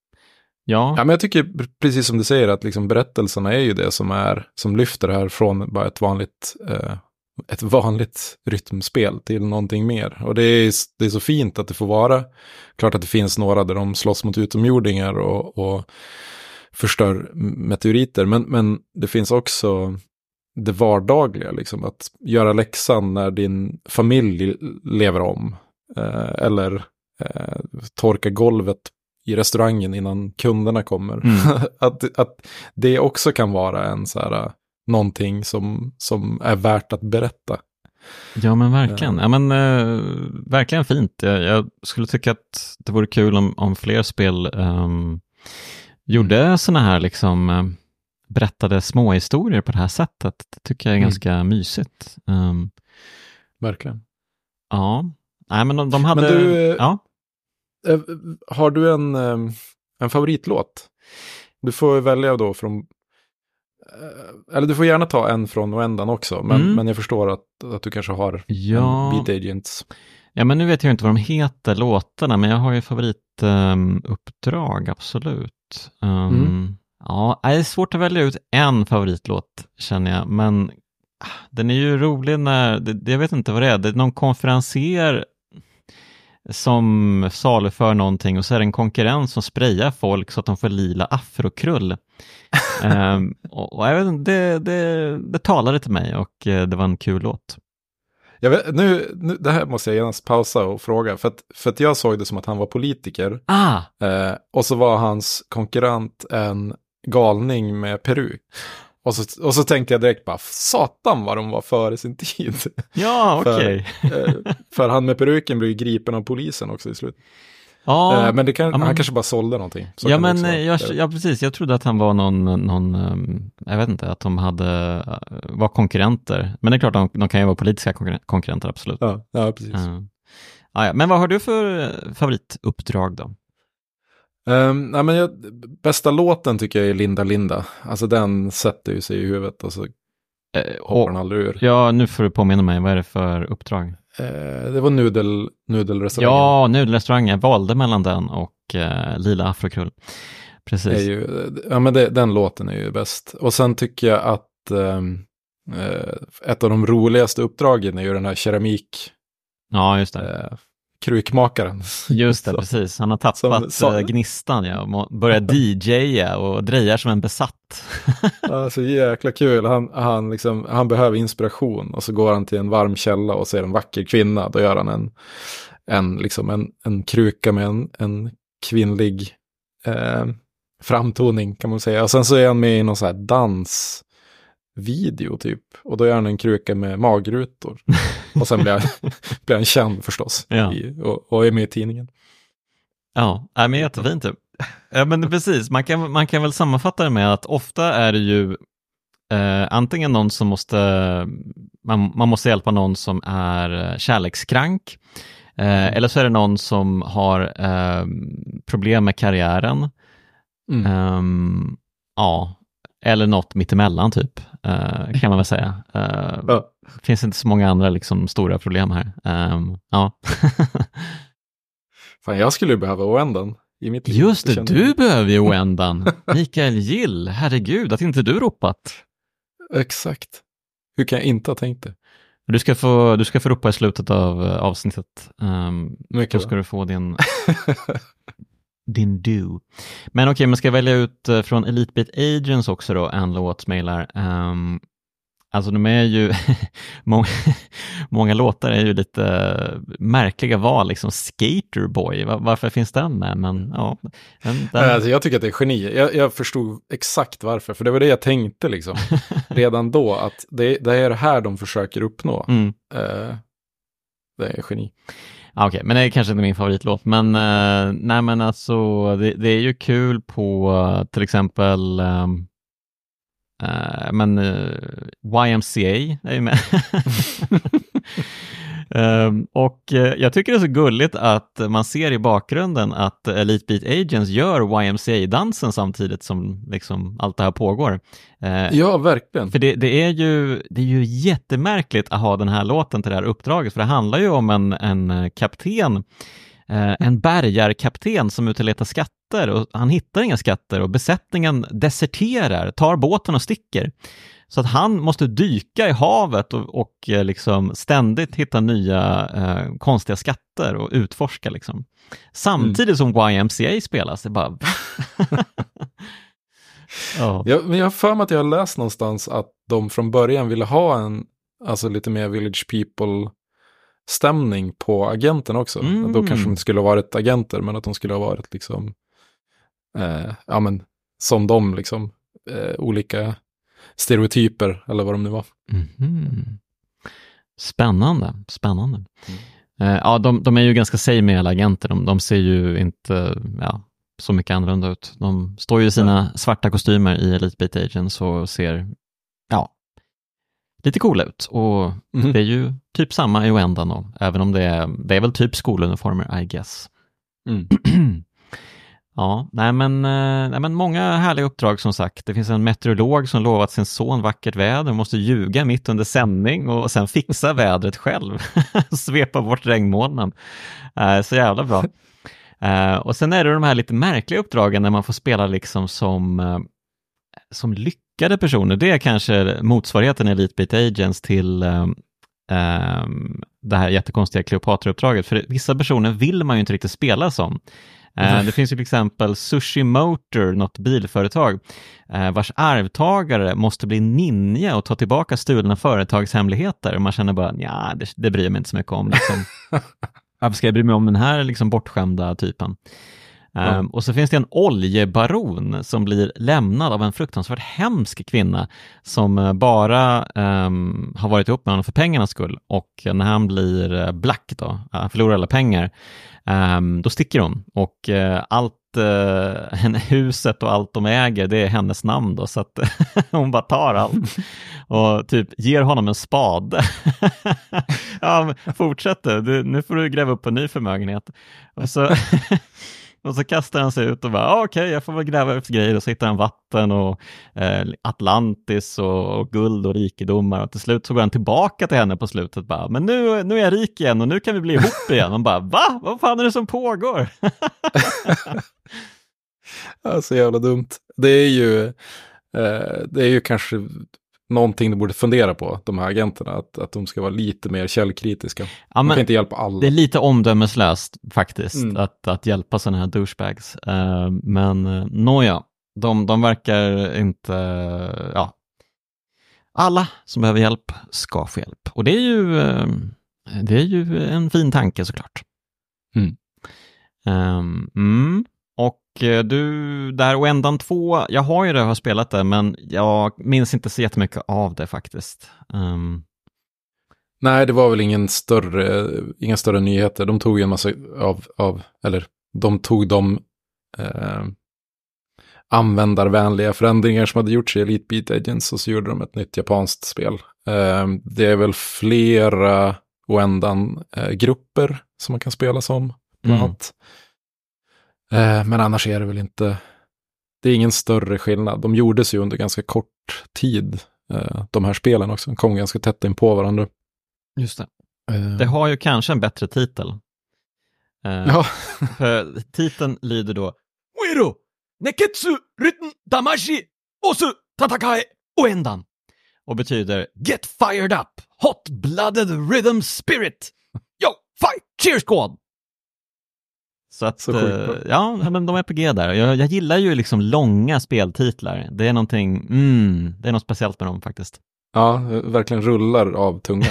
ja. ja, men jag tycker precis som du säger att liksom berättelserna är ju det som är som lyfter det här från bara ett vanligt uh, ett vanligt rytmspel till någonting mer. Och det är, det är så fint att det får vara. Klart att det finns några där de slåss mot utomjordingar och, och förstör meteoriter. Men, men det finns också det vardagliga. Liksom, att göra läxan när din familj lever om. Eh, eller eh, torka golvet i restaurangen innan kunderna kommer. Mm. att, att det också kan vara en så här någonting som, som är värt att berätta. Ja men verkligen. Ja, men, uh, verkligen fint. Jag, jag skulle tycka att det vore kul om, om fler spel um, gjorde mm. såna här liksom uh, berättade små historier på det här sättet. Det tycker jag är mm. ganska mysigt. Um, verkligen. Ja. Nej men de, de hade... Men du, ja. äh, har du en, äh, en favoritlåt? Du får välja då från, äh, eller du får gärna ta en från Oendan också, men, mm. men jag förstår att, att du kanske har ja. en Beat Agents. Ja, men nu vet jag inte vad de heter, låtarna, men jag har ju favorituppdrag, um, absolut. Um, mm. Ja, det är svårt att välja ut en favoritlåt, känner jag, men den är ju rolig när, det, jag vet inte vad det är, det är någon konferenser som saluför någonting och så är det en konkurrent som sprayar folk så att de får lila afrokrull. um, och, och jag vet inte, det, det, det talade till mig och det var en kul låt. Jag vet, nu, nu, det här måste jag genast pausa och fråga, för att, för att jag såg det som att han var politiker. Ah. Eh, och så var hans konkurrent en galning med peruk. Och så, och så tänkte jag direkt bara, satan vad de var före sin tid. Ja, okej. Okay. för, eh, för han med peruken blev gripen av polisen också i slut. Ja, eh, men det kan, ja, men, han kanske bara sålde någonting. Så ja, men jag, ja, precis. Jag trodde att han var någon, någon um, jag vet inte, att de hade, uh, var konkurrenter. Men det är klart, de, de kan ju vara politiska konkurren- konkurrenter, absolut. Ja, ja precis. Uh. Ah, ja. Men vad har du för favorituppdrag då? Um, nej, men jag, bästa låten tycker jag är Linda Linda. Alltså den sätter ju sig i huvudet och så uh, hoppar den aldrig ur. Ja, nu får du påminna mig. Vad är det för uppdrag? Uh, det var nudel, nudelrestaurangen. Ja, nudelrestaurangen. Jag valde mellan den och uh, Lila Afrokrull. Precis. Är ju, ja, men det, den låten är ju bäst. Och sen tycker jag att um, uh, ett av de roligaste uppdragen är ju den här keramik. Ja, just det. Uh, krukmakaren. Just det, precis. Han har tappat som, gnistan, ja, och börjar D J:a och drejar som en besatt. Ja, så jäkla kul. Han, han, liksom, han behöver inspiration och så går han till en varm källa och ser en vacker kvinna. Då gör han en, en, liksom en, en kruka med en, en kvinnlig eh, framtoning kan man säga. Och sen så är han med i någon så här dansvideo typ. Och då gör han en kruka med magrutor. Och sen blir han, blir han känd förstås. Ja. I, och, och är med i tidningen. Ja, men jättefint typ. Ja, men precis. Man kan, man kan väl sammanfatta det med att ofta är det ju eh, antingen någon som måste, man, man måste hjälpa någon som är kärlekskrank. Eh, eller så är det någon som har eh, problem med karriären. Mm. Um, ja, eller något mittemellan typ, uh, kan man väl säga. Uh, ja. Det finns inte så många andra liksom, stora problem här. Um, ja. Fan, jag skulle behöva Oendan i mitt liv. Just det, du jag. behöver ju Oendan. Mikael Gill, herregud, att inte du ropat. Exakt. Hur kan jag inte ha tänkt det? Du ska få, du ska få ropa i slutet av uh, avsnittet. Um, Mycket då ska bra. Du få din... din do. Men okej, okay, man ska välja ut uh, från Elite Beat Agents också då, en låt som jag gillar. Um, alltså de är ju många, många låtar är ju lite uh, märkliga val, liksom Skaterboy, Var, varför finns den med? Men ja, den, den... Alltså, jag tycker att det är geni. Jag, jag förstod exakt varför, för det var det jag tänkte liksom redan då, att det, det är det här de försöker uppnå. Mm. Uh, det är geni. Okej, okay, men det är kanske inte min favoritlåt, men uh, nej men alltså det, det är ju kul på uh, till exempel um, uh, men uh, Y M C A är ju med. um, och uh, jag tycker det är så gulligt att man ser i bakgrunden att Elite Beat Agents gör Y M C A-dansen samtidigt som liksom allt det här pågår. Uh, ja, verkligen. För det, det, är ju, det är ju jättemärkligt att ha den här låten till det här uppdraget, för det handlar ju om en, en kapten, eh, en bärgarkapten som är ute och letar skatter, och han hittar inga skatter och besättningen deserterar, tar båten och sticker. Så att han måste dyka i havet och, och liksom ständigt hitta nya eh, konstiga skatter och utforska liksom. Samtidigt mm. som Y M C A spelas, det bara... Ja. Jag, men jag har för mig att jag har läst någonstans att de från början ville ha en, alltså lite mer Village People-stämning på agenten också. Mm. Då kanske de inte skulle ha varit agenter, men att de skulle ha varit liksom, eh, ja men, som de liksom, eh, olika stereotyper, eller vad de nu var. Mm. Spännande, spännande. Mm. Eh, ja, de, de är ju ganska samey alla agenter, de, de ser ju inte, ja, så mycket annorlunda ut. De står ju i sina ja. svarta kostymer i Elite Beat Agents och ser, ja, lite coola ut. Och mm. det är ju typ samma i Oendan då, även om det är, det är väl typ skoluniformer, I guess. Mm. Ja, nej men, nej men många härliga uppdrag som sagt. Det finns en meteorolog som lovat sin son vackert väder, måste ljuga mitt under sändning och sen fixa vädret själv. Svepa bort regnmolnen. Eh, så jävla bra. Eh, och sen är det de här lite märkliga uppdragen när man får spela liksom som, eh, som lyckade personer. Det är kanske motsvarigheten i Elite Beat Agents till eh, eh, det här jättekonstiga Kleopatra-uppdraget. För vissa personer vill man ju inte riktigt spela som. Mm. Det finns ju till exempel Sushi Motor, något bilföretag, vars arvtagare måste bli ninja och ta tillbaka stulna företagshemligheter. Och man känner bara, ja, det, det bryr mig inte så mycket om. Liksom. Varför ska jag bry mig om den här liksom bortskämda typen? Mm. Um, och så finns det en oljebaron som blir lämnad av en fruktansvärt hemsk kvinna som bara um, har varit ihop med honom för pengarnas skull. Och när han blir black då, han förlorar alla pengar, um, då sticker hon. Och uh, allt, uh, huset och allt de äger, det är hennes namn då. Så att hon bara tar allt och typ ger honom en spad. Ja, fortsätter, du, nu får du gräva upp en ny förmögenhet. Och så... Och så kastar han sig ut och bara, ah, okej, okay, jag får väl gräva efter grejer. Och så hittar han vatten och eh, Atlantis och, och guld och rikedomar. Och till slut så går han tillbaka till henne på slutet. Bara, men nu, nu är jag rik igen och nu kan vi bli ihop igen. Man bara, va? Vad fan är det som pågår? Ja, så jävla dumt. Det är ju, eh, det är ju kanske... någonting du borde fundera på, de här agenterna, att, att de ska vara lite mer källkritiska. Ja, de kan inte hjälpa alla. Det är lite omdömeslöst faktiskt, mm. att, att hjälpa sådana här douchebags. Uh, men uh, nåja, de, de verkar inte... Uh, ja. Alla som behöver hjälp ska få hjälp. Och det är ju, uh, det är ju en fin tanke såklart. Mm. Um, mm. Och du, där och ändan två, jag har ju det, jag har spelat det, men jag minns inte så jättemycket av det faktiskt. Um... Nej, det var väl ingen större, inga större nyheter. De tog ju en massa av, av eller de tog de eh, användarvänliga förändringar som hade gjorts i Elite Beat Agents och så gjorde de ett nytt japanskt spel. Eh, det är väl flera och ändan eh, grupper som man kan spela som, bland annat. Mm. Men annars är det väl inte, det är ingen större skillnad. De gjordes ju under ganska kort tid, de här spelen också. De kom ganska tätt in på varandra. Just det. Uh. Det har ju kanske en bättre titel. Uh, ja. För titeln lyder då Uero, Neketsu, Rytn, Damashi, Osu, Tatakae, Oendan. Och betyder Get fired up, hot-blooded rhythm spirit. Yo, fight, cheers squad. Så att, så uh, ja, men de är på G där. Jag, jag gillar ju liksom långa speltitlar. Det är någonting, mm, det är något speciellt med dem faktiskt. Ja, verkligen rullar av tungan.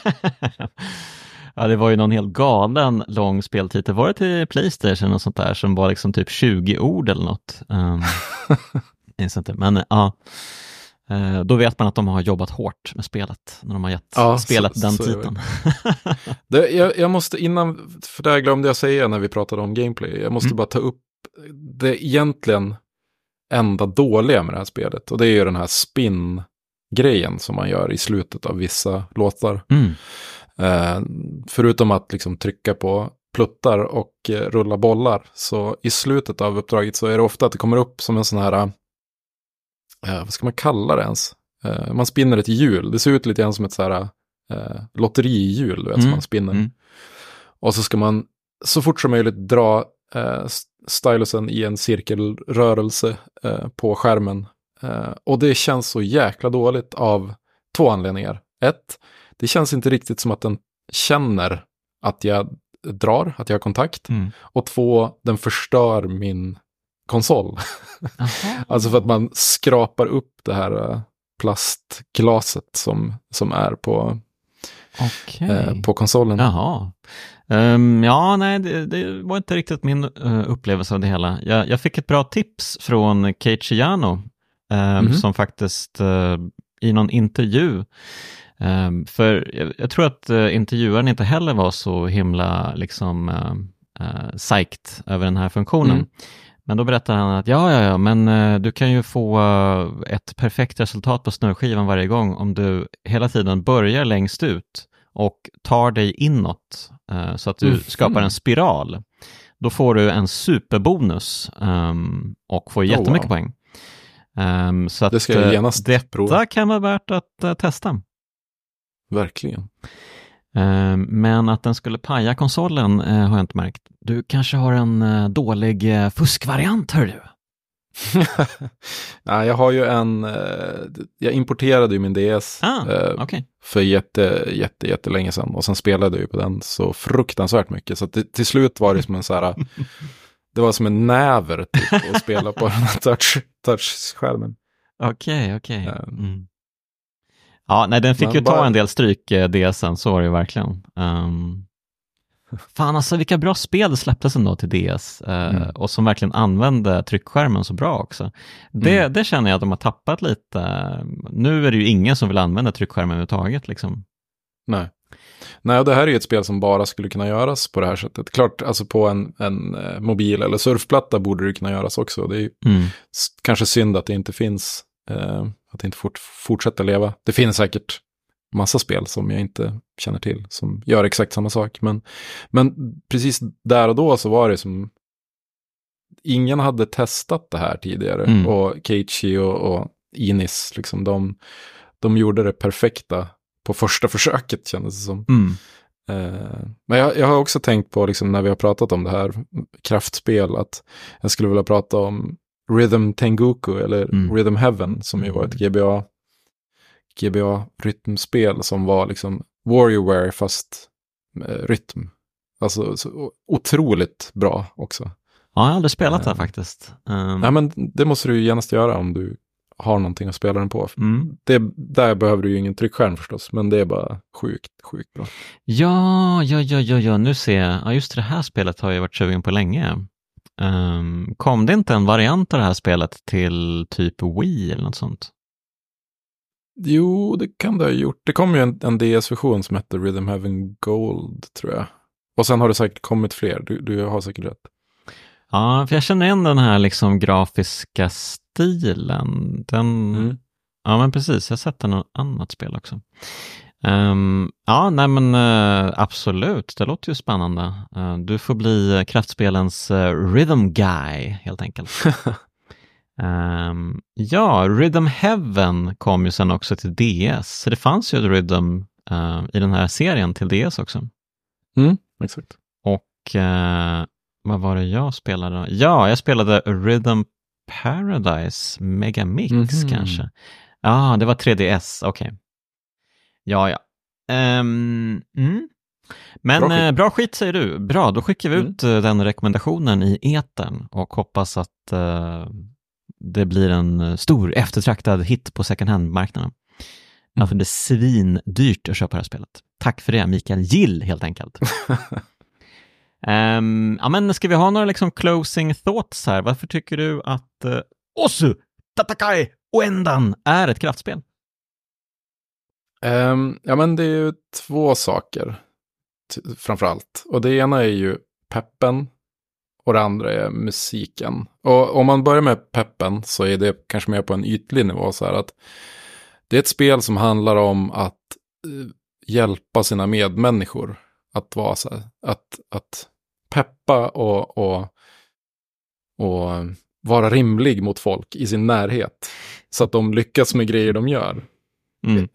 Ja, det var ju någon helt galen lång speltitel. Var det till PlayStation och sånt där som var liksom typ tjugo ord eller något? Um, inte. Men ja, uh, då vet man att de har jobbat hårt med spelet när de har gett ja, spelet så, den så titeln. det, jag, jag måste innan, för det här glömde jag säga när vi pratade om gameplay, jag måste mm. bara ta upp det egentligen enda dåliga med det här spelet, och det är ju den här spin-grejen som man gör i slutet av vissa låtar. Mm. Uh, förutom att liksom trycka på pluttar och uh, rulla bollar, så i slutet av uppdraget så är det ofta att det kommer upp som en sån här, uh, vad ska man kalla det ens? Uh, man spinner ett hjul, det ser ut lite grann som ett så här uh, lotterihjul, du vet, mm. som man spinner. Mm. Och så ska man så fort som möjligt dra uh, stylusen i en cirkelrörelse uh, på skärmen. Uh, och det känns så jäkla dåligt av två anledningar. Ett, det känns inte riktigt som att den känner att jag drar, att jag har kontakt. Mm. Och två, den förstör min konsol. Alltså för att man skrapar upp det här uh, plastglaset som, som är på, okay. uh, på konsolen. Jaha. Um, ja, nej, det, det var inte riktigt min uh, upplevelse av det hela. Jag, jag fick ett bra tips från Keiichi Yano um, mm-hmm. som faktiskt uh, i någon intervju, um, för jag, jag tror att uh, intervjuaren inte heller var så himla liksom uh, uh, psyched över den här funktionen. Mm. Men då berättar han att ja, ja, ja, men uh, du kan ju få uh, ett perfekt resultat på snurrskivan varje gång om du hela tiden börjar längst ut och tar dig inåt uh, så att du mm. skapar en spiral. då får du en superbonus um, och får jättemycket oh, wow. poäng. Um, så det ska jag genast detta prova. Kan vara värt att uh, testa. Verkligen. Um, men att den skulle paja konsolen uh, har jag inte märkt. Du kanske har en uh, dålig uh, fuskvariant, hör du? Nej, jag har ju en uh, jag importerade ju min D S ah, uh, okay. för jätte, jätte, jättelänge sedan och sen spelade jag ju på den så fruktansvärt mycket så att det, till slut var det som en så här det var som en näver typ, att spela på den här touch, touch-skärmen. Okej, okay, okej. Okay. Mm. Ja, nej, den fick Men ju bara... ta en del stryk eh, D S:en, så var det ju verkligen. Um... Fan alltså, vilka bra spel släpptes ändå till D S eh, mm. och som verkligen använde tryckskärmen så bra också. Det, mm. det känner jag att de har tappat lite. Nu är det ju ingen som vill använda tryckskärmen överhuvudtaget liksom. Nej. Nej, och det här är ju ett spel som bara skulle kunna göras på det här sättet. Klart, alltså på en, en eh, mobil eller surfplatta borde det kunna göras också. Det är ju mm. s- kanske synd att det inte finns, eh, att det inte fort, fortsätter leva. Det finns säkert massa spel som jag inte känner till som gör exakt samma sak. Men, men precis där och då så var det som ingen hade testat det här tidigare. Mm. Och Keiichi och, och Inis, liksom, de, de gjorde det perfekta på första försöket, kändes det som. Mm. Uh, men jag, jag har också tänkt på, liksom, när vi har pratat om det här kraftspel, att jag skulle vilja prata om Rhythm Tengoku eller mm. Rhythm Heaven, som ju var ett G B A G B A-rytmspel som var liksom WarioWare fast uh, rytm. Alltså så, otroligt bra också. Ja, jag har aldrig spelat uh, det här faktiskt. Um... Ja, men det måste du ju genast göra om du har någonting att spela den på. Mm. Det, där behöver du ju ingen tryckskärm förstås, men det är bara sjukt, sjukt bra. Ja, ja, ja, ja, ja, nu ser jag. Ja, just det här spelet har jag varit sugen på länge. Um, kom det inte en variant av det här spelet till typ Wii eller något sånt? Jo, det kan det ha gjort. Det kom ju en, en D S-version som hette Rhythm Heaven Gold, tror jag. Och sen har det säkert kommit fler. Du, du har säkert rätt. Ja, för jag känner igen den här liksom grafiska stilen. Den, mm. Ja, men precis. Jag har sett den i något annat spel också. Um, ja, nej men uh, absolut. Det låter ju spännande. Uh, du får bli kraftspelens uh, rhythm guy, helt enkelt. um, ja, Rhythm Heaven kom ju sen också till D S. Så det fanns ju ett rhythm uh, i den här serien till D S också. Mm, exakt. Och... Uh, vad var det jag spelade? Ja, jag spelade Rhythm Paradise Megamix mm-hmm. kanske. Ja, ah, det var tre D S, okej. Okay. Ja, ja. Um, mm. Men bra skit. Eh, bra skit säger du. Bra, då skickar vi mm. ut uh, den rekommendationen i etern och hoppas att uh, det blir en stor eftertraktad hit på second hand-marknaden. Mm. Att det blir svindyrt att köpa det här spelet. Tack för det, Mikael Gill, helt enkelt. Um, ja, men ska vi ha några liksom closing thoughts här? Varför tycker du att uh, Osu Tatakai Oendan är ett kraftspel? Um, ja, men det är ju två saker t- framförallt. Och det ena är ju peppen och det andra är musiken. Och om man börjar med peppen så är det kanske mer på en ytlig nivå så här att det är ett spel som handlar om att uh, hjälpa sina medmänniskor. Att vara så här, att, att peppa och, och, och vara rimlig mot folk i sin närhet. Så att de lyckas med grejer de gör. Mm.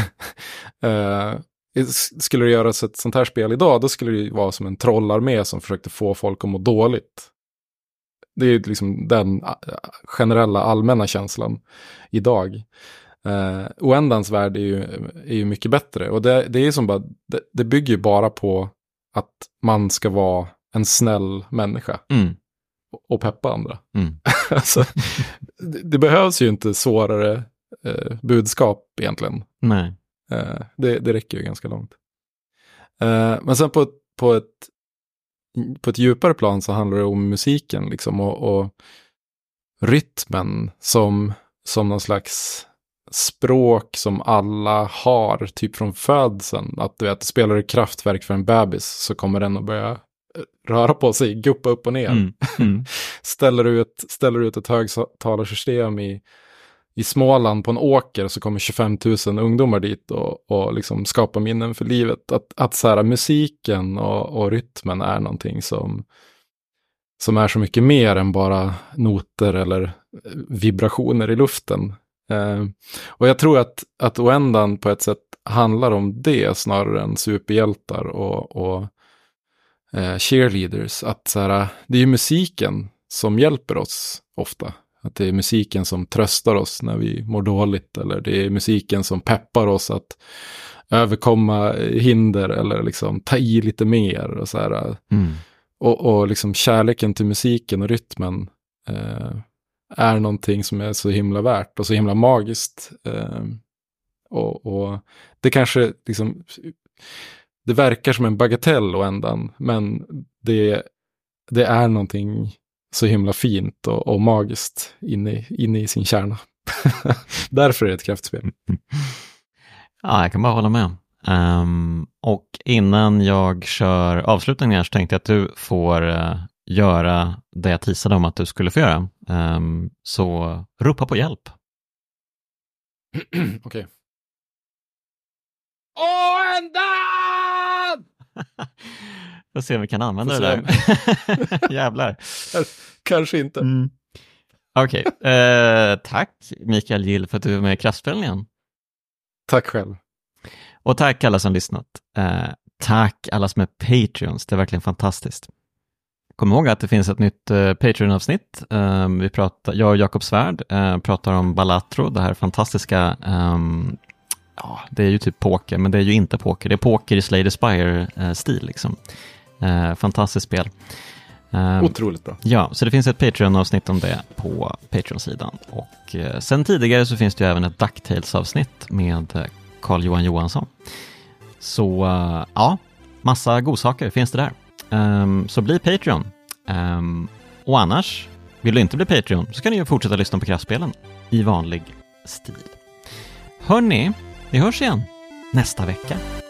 uh, skulle det göras ett sånt här spel idag, då skulle det vara som en trollarmé som försökte få folk att må dåligt. Det är ju liksom den generella allmänna känslan idag. Uh, Oendans värld är ju, är ju mycket bättre. Och det, det är som bara, det, det bygger ju bara på att man ska vara en snäll människa. Mm. Och, och peppa andra. Mm. Alltså, det, det behövs ju inte svårare uh, budskap egentligen. Nej. Uh, det, det räcker ju ganska långt. Uh, men sen på, på, ett, på ett djupare plan så handlar det om musiken liksom, och, och rytmen som, som någon slags språk som alla har typ från födseln. Att du vet, spelar du kraftverk för en bebis så kommer den att börja röra på sig, guppa upp och ner. Mm. Mm. ställer, du ut, ställer du ut ett högtalarsystem i, i Småland på en åker så kommer tjugofem tusen ungdomar dit och, och liksom skapar minnen för livet. Att, att så här, musiken och, och rytmen är någonting som som är så mycket mer än bara noter eller vibrationer i luften. Eh, och jag tror att, att Oendan på ett sätt handlar om det snarare än superhjältar och, och eh, cheerleaders. Att så här, det är ju musiken som hjälper oss ofta. Att det är musiken som tröstar oss när vi mår dåligt, eller det är musiken som peppar oss att överkomma hinder eller liksom ta i lite mer och så här. Mm. Och, och liksom kärleken till musiken och rytmen eh, är någonting som är så himla värt och så himla magiskt. Eh, och, och det kanske liksom, det verkar som en bagatell och ändan, men det, det är någonting så himla fint och, och magiskt inne, inne i sin kärna. Därför är det ett kraftspel. Ja, jag kan bara hålla med. Um, och innan jag kör avslutningen så tänkte jag att du får uh, göra det jag teasade om att du skulle få göra. Um, så ropa på hjälp. Okej. Okay. Oendan! Får se om vi kan använda det där. Jävlar. Kanske inte. Mm. Okej. Okay. Uh, tack Mikael Gill för att du är med i Kraftspelen. Tack själv. Och tack alla som lyssnat. Uh, tack alla som är Patreons. Det är verkligen fantastiskt. Kom ihåg att det finns ett nytt uh, Patreon-avsnitt. Uh, vi pratar, jag och Jakob Svärd uh, pratar om Balatro. Det här fantastiska... Um, ja, det är ju typ poker, men det är ju inte poker. Det är poker i Slay the Spire-stil. Uh, liksom. uh, fantastiskt spel. Uh, Otroligt bra. Ja, så det finns ett Patreon-avsnitt om det på Patreon-sidan. Och uh, sen tidigare så finns det ju även ett DuckTales-avsnitt med Carl-Johan Johansson. Så uh, ja, massa godsaker finns det där. Um, så bli Patreon. Um, och annars, vill du inte bli Patreon så kan ni ju fortsätta lyssna på Kraftspelen i vanlig stil. Hörrni, vi hörs igen nästa vecka.